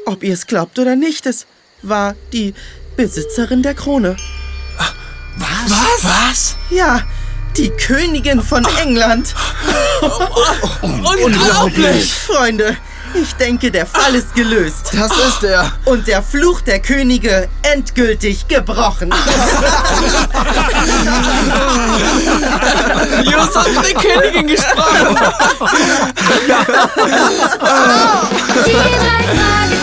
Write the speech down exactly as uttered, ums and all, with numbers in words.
Ob ihr es glaubt oder nicht, es war die Besitzerin der Krone. Was? Was? Was? Ja, die Königin von England. Unglaublich! Freunde, ich denke, der Fall ist gelöst. Das ist er. Und der Fluch der Könige endgültig gebrochen. Just hat mit der Königin gesprochen. Die drei Fragezeichen.